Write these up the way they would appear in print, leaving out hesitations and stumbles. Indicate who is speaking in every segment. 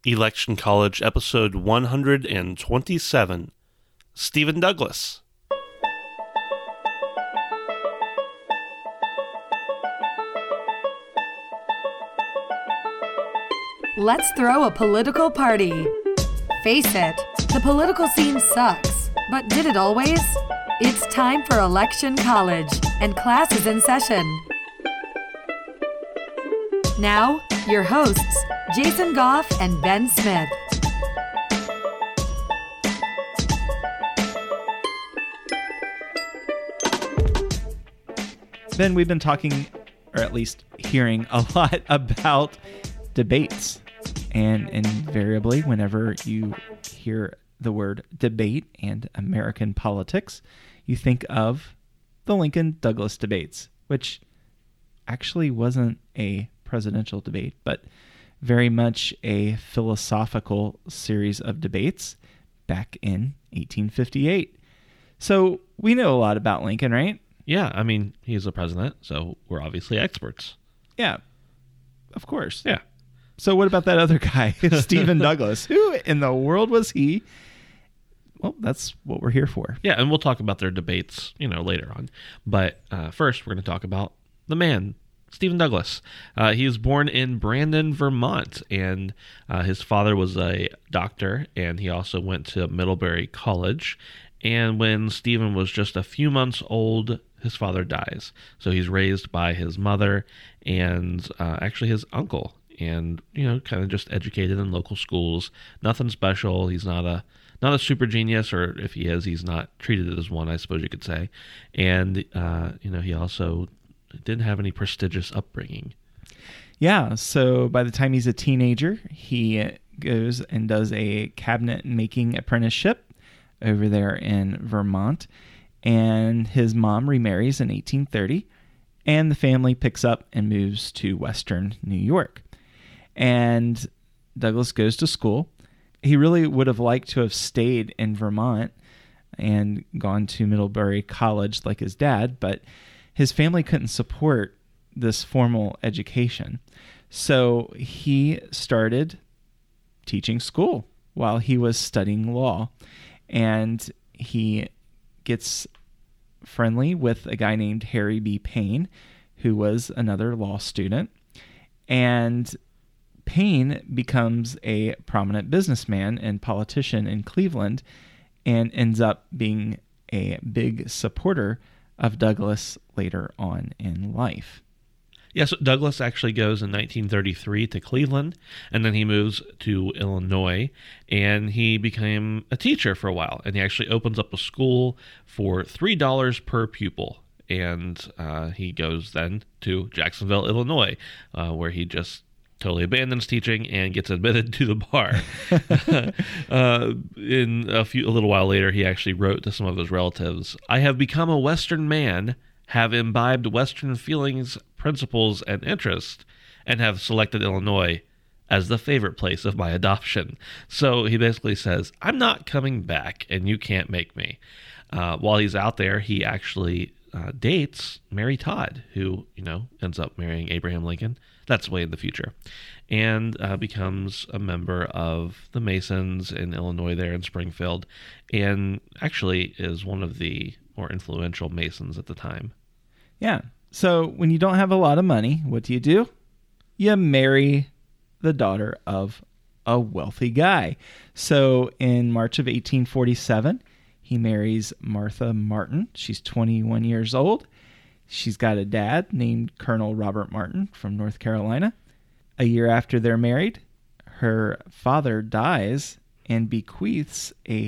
Speaker 1: Election College, episode 127, Stephen Douglas.
Speaker 2: Let's throw a political party. Face it, the political scene sucks, but did it always? It's time for Election College, and class is in session. Now, your hosts, Jason Goff and Ben Smith.
Speaker 3: Ben, we've been talking, or at least hearing, a lot about debates. And invariably, whenever you hear the word debate and American politics, you think of the Lincoln-Douglas debates, which actually wasn't a presidential debate, but very much a philosophical series of debates back in 1858. So we know a lot about Lincoln, right?
Speaker 1: Yeah, I mean, he's a president, so we're obviously experts.
Speaker 3: Yeah, of course.
Speaker 1: Yeah.
Speaker 3: So what about that other guy, Stephen Douglas? Who in the world was he? Well, that's what we're here for.
Speaker 1: Yeah, and we'll talk about their debates, later on. But first, we're going to talk about the man, Stephen Douglas. He was born in Brandon, Vermont, and his father was a doctor, and he also went to Middlebury College. And when Stephen was just a few months old, his father dies. So he's raised by his mother and actually his uncle. And, kind of just educated in local schools. Nothing special. He's not a super genius, or if he is, he's not treated as one, I suppose you could say. And, he also didn't have any prestigious upbringing.
Speaker 3: Yeah, so by the time he's a teenager, he goes and does a cabinet making apprenticeship over there in Vermont. And his mom remarries in 1830, and the family picks up and moves to Western New York. And Douglas goes to school. He really would have liked to have stayed in Vermont and gone to Middlebury College like his dad, but his family couldn't support this formal education. So he started teaching school while he was studying law. And he gets friendly with a guy named Harry B. Payne, who was another law student. And Payne becomes a prominent businessman and politician in Cleveland and ends up being a big supporter of Douglas later on in life.
Speaker 1: Yeah, so Douglas actually goes in 1933 to Cleveland, and then he moves to Illinois, and he became a teacher for a while, and he actually opens up a school for $3 per pupil. And he goes then to Jacksonville, Illinois, where he just totally abandons teaching and gets admitted to the bar. In a little while later, he actually wrote to some of his relatives, "I have become a Western man, have imbibed Western feelings, principles, and interests, and have selected Illinois as the favorite place of my adoption." So he basically says, I'm not coming back, and you can't make me. While he's out there, he actually dates Mary Todd, who, ends up marrying Abraham Lincoln. That's way in the future. And becomes a member of the Masons in Illinois there in Springfield, and actually is one of the more influential Masons at the time.
Speaker 3: Yeah. So when you don't have a lot of money, what do? You marry the daughter of a wealthy guy. So in March of 1847, he marries Martha Martin. She's 21 years old. She's got a dad named Colonel Robert Martin from North Carolina. A year after they're married, her father dies and bequeaths a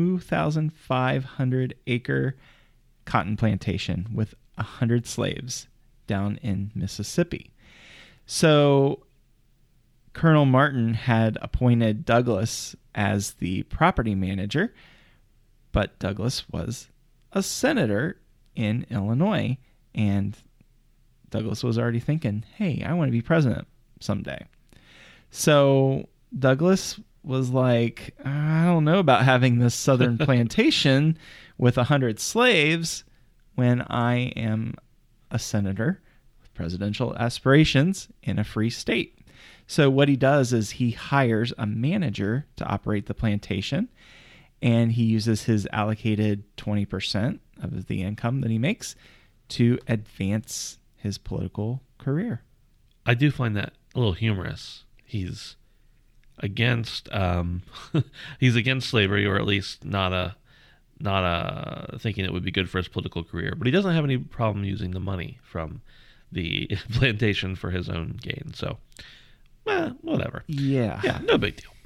Speaker 3: 2,500-acre cotton plantation with 100 slaves down in Mississippi. So Colonel Martin had appointed Douglas as the property manager, but Douglas was a senator in Illinois, and Douglas was already thinking, hey, I want to be president someday. So Douglas was like, I don't know about having this southern plantation with 100 slaves when I am a senator with presidential aspirations in a free state. So what he does is he hires a manager to operate the plantation, and he uses his allocated 20% of the income that he makes to advance his political career.
Speaker 1: I do find that a little humorous. He's against he's against slavery, or at least not thinking it would be good for his political career, but he doesn't have any problem using the money from the plantation for his own gain. So, whatever.
Speaker 3: Yeah,
Speaker 1: no big deal.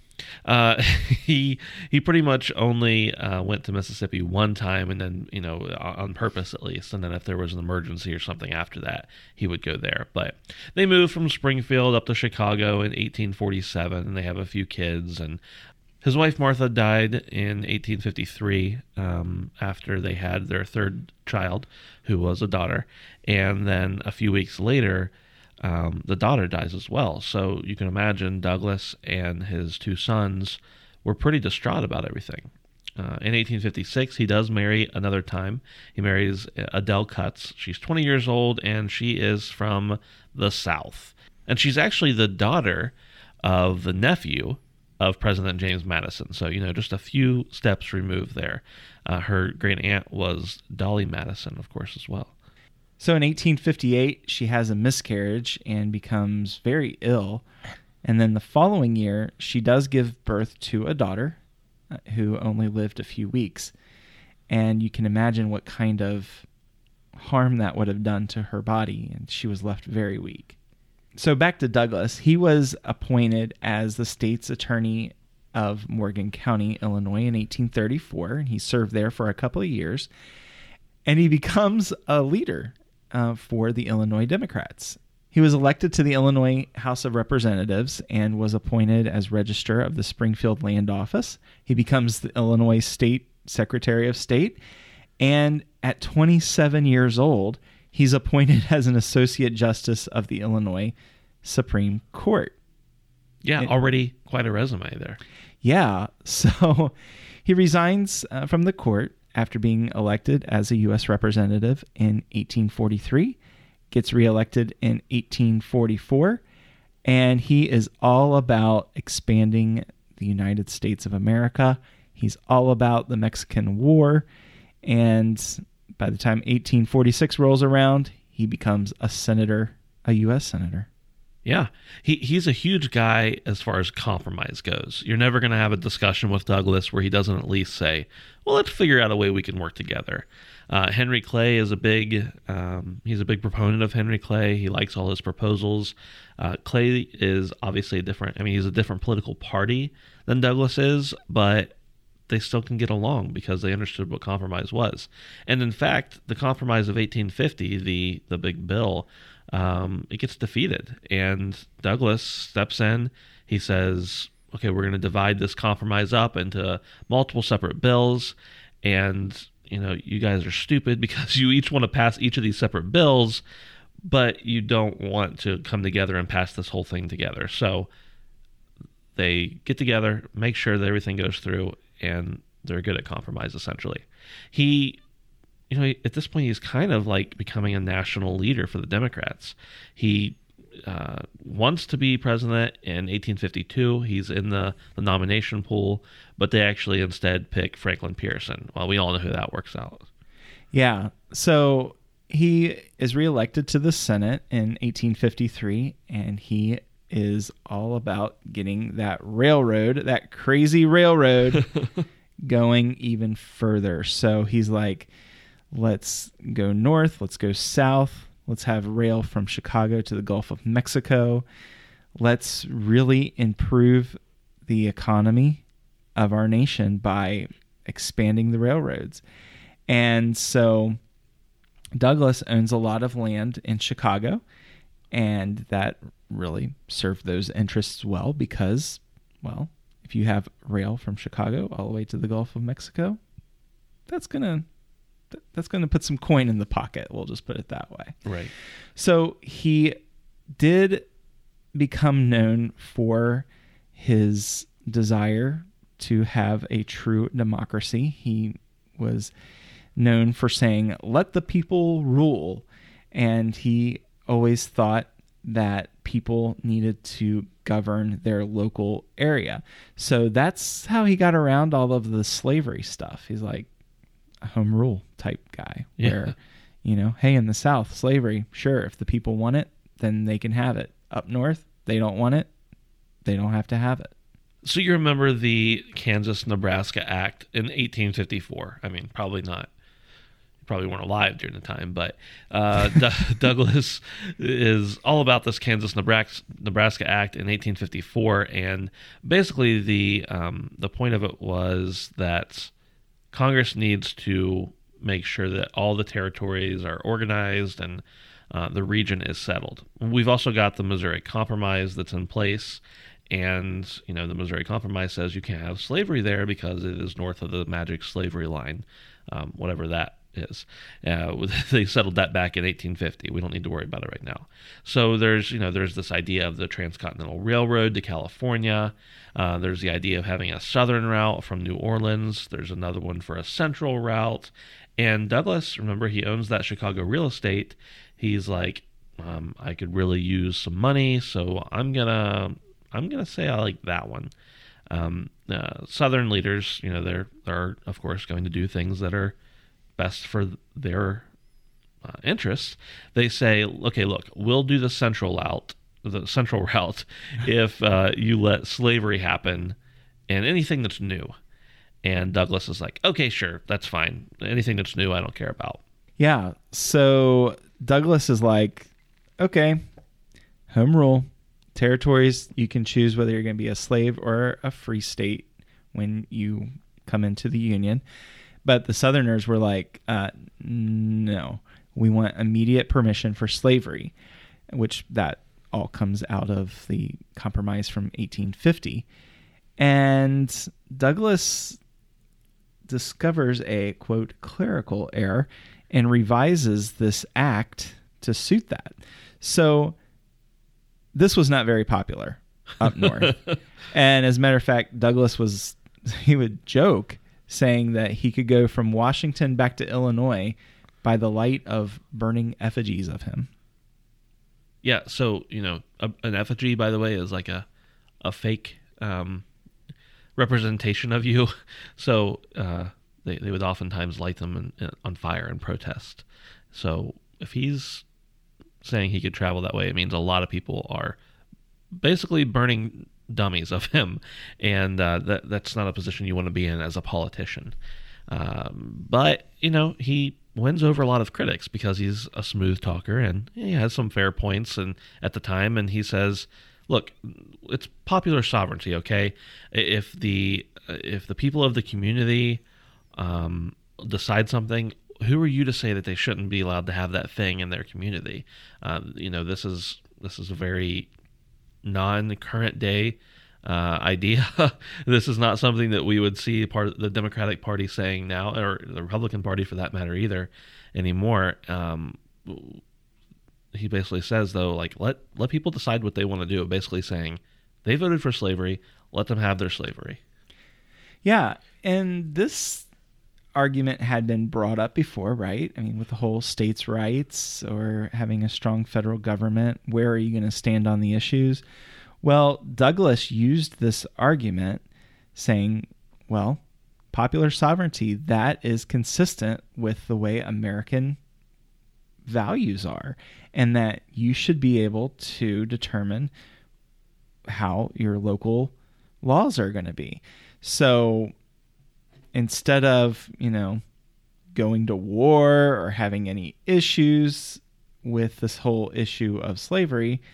Speaker 1: He pretty much only went to Mississippi one time, and then, on purpose at least, and then if there was an emergency or something after that, he would go there. But they moved from Springfield up to Chicago in 1847, and they have a few kids, and his wife Martha died in 1853 after they had their third child, who was a daughter. And then a few weeks later, the daughter dies as well. So you can imagine Douglas and his two sons were pretty distraught about everything. In 1856, he does marry another time. He marries Adele Cutts. She's 20 years old, and she is from the South. And she's actually the daughter of the nephew of President James Madison. So, just a few steps removed there. Her great aunt was Dolly Madison, of course, as well.
Speaker 3: So in 1858, she has a miscarriage and becomes very ill. And then the following year, she does give birth to a daughter who only lived a few weeks. And you can imagine what kind of harm that would have done to her body. And she was left very weak. So back to Douglas. He was appointed as the state's attorney of Morgan County, Illinois in 1834. And he served there for a couple of years. And he becomes a leader for the Illinois Democrats. He was elected to the Illinois House of Representatives and was appointed as Register of the Springfield Land Office. He becomes the Illinois State Secretary of State. And at 27 years old, he's appointed as an Associate Justice of the Illinois Supreme Court.
Speaker 1: Yeah, already quite a resume there.
Speaker 3: Yeah, so he resigns from the court after being elected as a U.S. representative in 1843, gets reelected in 1844, and he is all about expanding the United States of America. He's all about the Mexican War, and by the time 1846 rolls around, he becomes a senator, a U.S. senator.
Speaker 1: Yeah, he's a huge guy as far as compromise goes. You're never going to have a discussion with Douglas where he doesn't at least say, well, let's figure out a way we can work together. Henry Clay is he's a big proponent of Henry Clay. He likes all his proposals. Clay is obviously he's a different political party than Douglas is, but they still can get along because they understood what compromise was. And in fact, the compromise of 1850, the big bill, it gets defeated, and Douglas steps in. He says, okay, we're going to divide this compromise up into multiple separate bills, and you guys are stupid because you each want to pass each of these separate bills, but you don't want to come together and pass this whole thing together. So they get together, make sure that everything goes through, and they're good at compromise, essentially. He at this point, he's kind of like becoming a national leader for the Democrats. He wants to be president in 1852. He's in the nomination pool, but they actually instead pick Franklin Pierson. Well, we all know who that works out.
Speaker 3: Yeah. So he is reelected to the Senate in 1853, and he is all about getting that crazy railroad, going even further. So he's like, let's go north, let's go south, let's have rail from Chicago to the Gulf of Mexico. Let's really improve the economy of our nation by expanding the railroads. And so Douglas owns a lot of land in Chicago, and that really served those interests well because, well, if you have rail from Chicago all the way to the Gulf of Mexico, that's going to put some coin in the pocket. We'll just put it that way.
Speaker 1: Right.
Speaker 3: So he did become known for his desire to have a true democracy. He was known for saying, let the people rule. And he always thought that people needed to govern their local area. So that's how he got around all of the slavery stuff. He's like a home rule type guy where, hey, in the South, slavery, sure, if the people want it, then they can have it. Up north, they don't want it, they don't have to have it.
Speaker 1: So you remember the Kansas-Nebraska Act in 1854? I mean, probably not. You probably weren't alive during the time, but Douglas is all about this Kansas-Nebraska Act in 1854, and basically the point of it was that Congress needs to make sure that all the territories are organized and the region is settled. We've also got the Missouri Compromise that's in place. And, the Missouri Compromise says you can't have slavery there because it is north of the magic slavery line, whatever that is. They settled that back in 1850. We don't need to worry about it right now. So there's this idea of the Transcontinental Railroad to California. There's the idea of having a southern route from New Orleans. There's another one for a central route. And Douglas, remember, he owns that Chicago real estate. He's like, I could really use some money, so I'm gonna say I like that one. Southern leaders, they're of course going to do things that are best for their interests. They say, okay, look, we'll do the central route if you let slavery happen and anything that's new. And Douglas is like, okay, sure, that's fine. Anything that's new, I don't care about.
Speaker 3: Yeah. So Douglas is like, okay, home rule. Territories, you can choose whether you're going to be a slave or a free state when you come into the Union. But the Southerners were like, no, we want immediate permission for slavery, which that all comes out of the compromise from 1850. And Douglas discovers a, quote, clerical error and revises this act to suit that. So this was not very popular up north. And as a matter of fact, Douglas he would joke saying that he could go from Washington back to Illinois by the light of burning effigies of him.
Speaker 1: Yeah, so, an effigy, by the way, is like a fake representation of you. So they would oftentimes light them on fire in protest. So if he's saying he could travel that way, it means a lot of people are basically burning dummies of him, and that's not a position you want to be in as a politician. But he wins over a lot of critics because he's a smooth talker and he has some fair points and at the time, and he says, look, it's popular sovereignty, okay? If the people of the community decide something, who are you to say that they shouldn't be allowed to have that thing in their community? This is a very non-current day idea. This is not something that we would see part of the Democratic Party saying now, or the Republican Party for that matter either, anymore. He basically says, though, like, let people decide what they want to do. Basically saying they voted for slavery, let them have their slavery.
Speaker 3: Yeah, and this argument had been brought up before, right? I mean, with the whole states' rights or having a strong federal government, where are you going to stand on the issues? Well, Douglas used this argument saying, well, popular sovereignty, that is consistent with the way American values are, and that you should be able to determine how your local laws are going to be. So instead of, going to war or having any issues with this whole issue of slavery,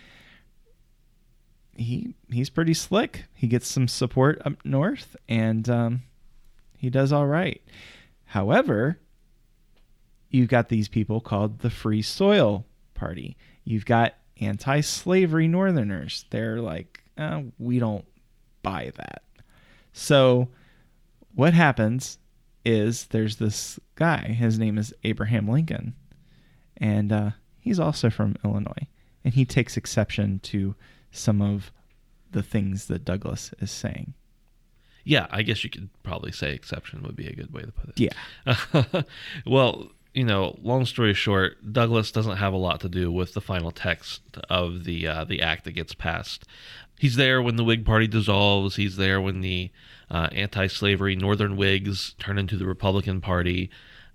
Speaker 3: he's pretty slick. He gets some support up north, and he does all right. However, you've got these people called the Free Soil Party. You've got anti-slavery Northerners. They're like, we don't buy that. So what happens is there's this guy. His name is Abraham Lincoln, and he's also from Illinois, and he takes exception to some of the things that Douglas is saying.
Speaker 1: Yeah, I guess you could probably say exception would be a good way to put it.
Speaker 3: Yeah.
Speaker 1: Well, long story short, Douglas doesn't have a lot to do with the final text of the act that gets passed. He's there when the Whig Party dissolves. He's there when the anti-slavery Northern Whigs turn into the Republican Party.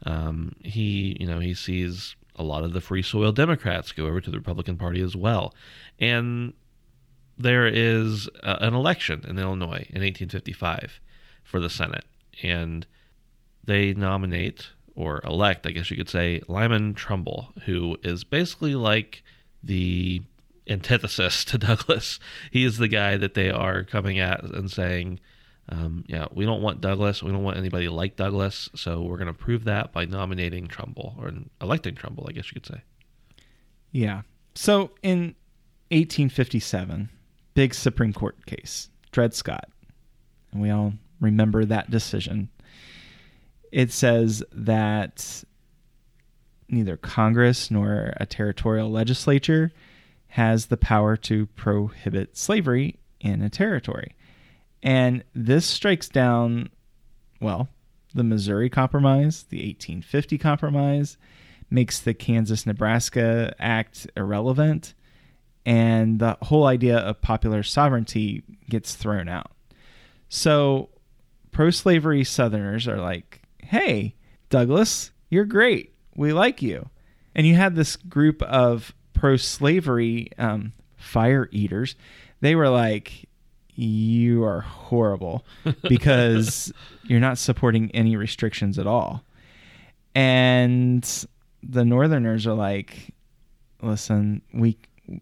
Speaker 1: He sees a lot of the Free Soil Democrats go over to the Republican Party as well. And there is an election in Illinois in 1855 for the Senate. And they nominate, or elect, I guess you could say, Lyman Trumbull, who is basically like the antithesis to Douglas. He is the guy that they are coming at and saying, we don't want Douglas. We don't want anybody like Douglas. So we're going to prove that by nominating Trumbull, or electing Trumbull, I guess you could say.
Speaker 3: Yeah. So in 1857, big Supreme Court case, Dred Scott. And we all remember that decision. It says that neither Congress nor a territorial legislature has the power to prohibit slavery in a territory. And this strikes down, the Missouri Compromise, the 1850 Compromise, makes the Kansas-Nebraska Act irrelevant, and the whole idea of popular sovereignty gets thrown out. So pro-slavery Southerners are like, hey, Douglas, you're great. We like you. And you had this group of pro-slavery fire eaters. They were like, you are horrible because you're not supporting any restrictions at all. And the Northerners are like, listen, we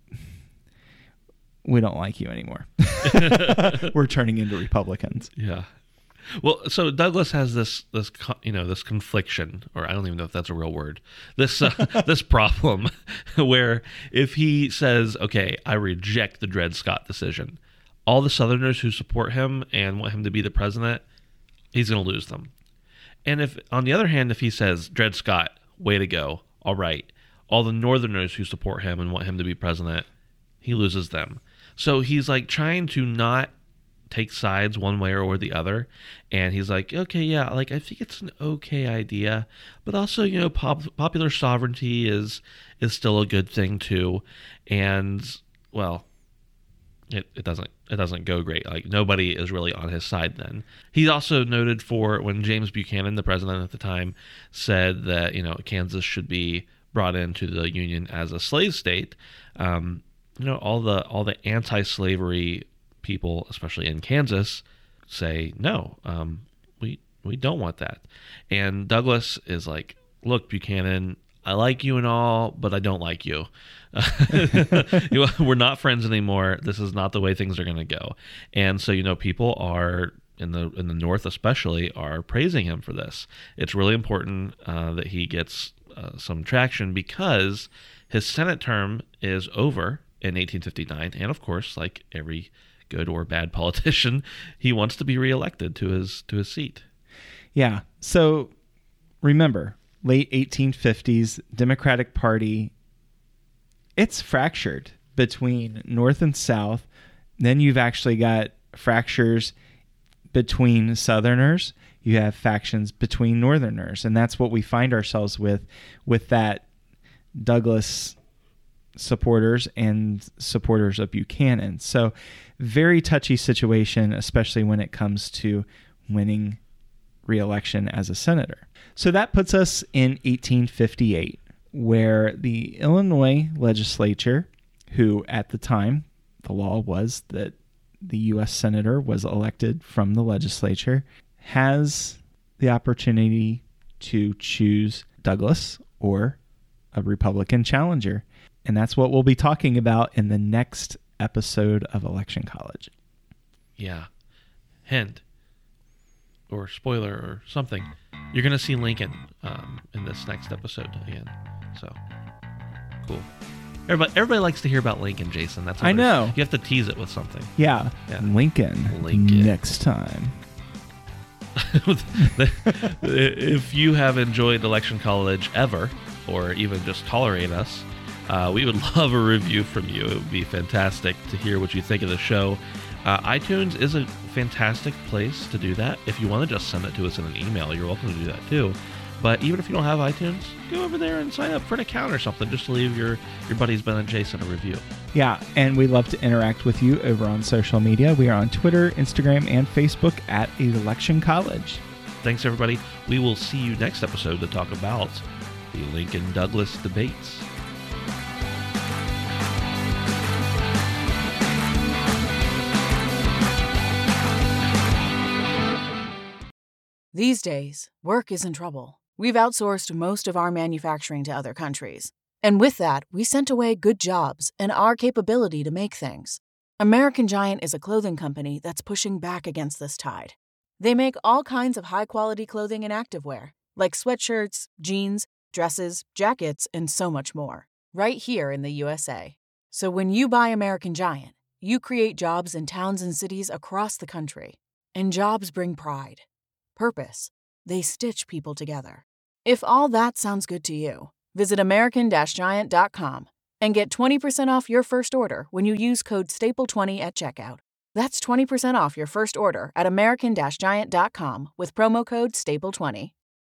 Speaker 3: don't like you anymore. We're turning into Republicans.
Speaker 1: Yeah. Well, so Douglas has this confliction, or I don't even know if that's a real word, this problem where if he says, okay, I reject the Dred Scott decision, all the Southerners who support him and want him to be the president, he's going to lose them. And if, on the other hand, if he says, Dred Scott, way to go, all right, all the Northerners who support him and want him to be president, he loses them. So he's like trying to not take sides one way or the other. And he's like, okay, yeah, like I think it's an okay idea, but also, popular sovereignty is still a good thing too. And well, it doesn't go great. Like nobody is really on his side then. He's also noted for when James Buchanan, the president at the time, said that, Kansas should be brought into the Union as a slave state. All the anti-slavery people, especially in Kansas, say no. We don't want that. And Douglas is like, look, Buchanan, I like you and all, but I don't like you. We're not friends anymore. This is not the way things are going to go. And so, people are in the North, especially, are praising him for this. It's really important that he gets some traction because his Senate term is over in 1859, and of course, like every good or bad politician, he wants to be reelected to his seat.
Speaker 3: Yeah. So remember, late 1850s, Democratic Party, it's fractured between North and South. Then you've actually got fractures between Southerners. You have factions between Northerners. And that's what we find ourselves with that Douglas supporters and supporters of Buchanan. So very touchy situation, especially when it comes to winning re-election as a senator. So that puts us in 1858, where the Illinois legislature, who at the time, the law was that the U.S. senator was elected from the legislature, has the opportunity to choose Douglas or a Republican challenger. And that's what we'll be talking about in the next episode of Election College.
Speaker 1: Yeah. Hint. Or spoiler or something. You're going to see Lincoln in this next episode again. So, cool. Everybody likes to hear about Lincoln, Jason. That's what
Speaker 3: I know.
Speaker 1: You have to tease it with something.
Speaker 3: Yeah. Lincoln. Next time.
Speaker 1: If you have enjoyed Election College ever, or even just tolerate us, we would love a review from you. It would be fantastic to hear what you think of the show. iTunes is a fantastic place to do that. If you want to just send it to us in an email, you're welcome to do that too. But even if you don't have iTunes, go over there and sign up for an account or something just to leave your buddies Ben and Jason a review.
Speaker 3: Yeah, and we love to interact with you over on social media. We are on Twitter, Instagram, and Facebook at Election College.
Speaker 1: Thanks, everybody. We will see you next episode to talk about the Lincoln-Douglas debates.
Speaker 4: These days, work is in trouble. We've outsourced most of our manufacturing to other countries. And with that, we sent away good jobs and our capability to make things. American Giant is a clothing company that's pushing back against this tide. They make all kinds of high-quality clothing and activewear, like sweatshirts, jeans, dresses, jackets, and so much more, right here in the USA. So when you buy American Giant, you create jobs in towns and cities across the country. And jobs bring pride. Purpose. They stitch people together. If all that sounds good to you, visit American-Giant.com and get 20% off your first order when you use code STAPLE20 at checkout. That's 20% off your first order at American-Giant.com with promo code STAPLE20.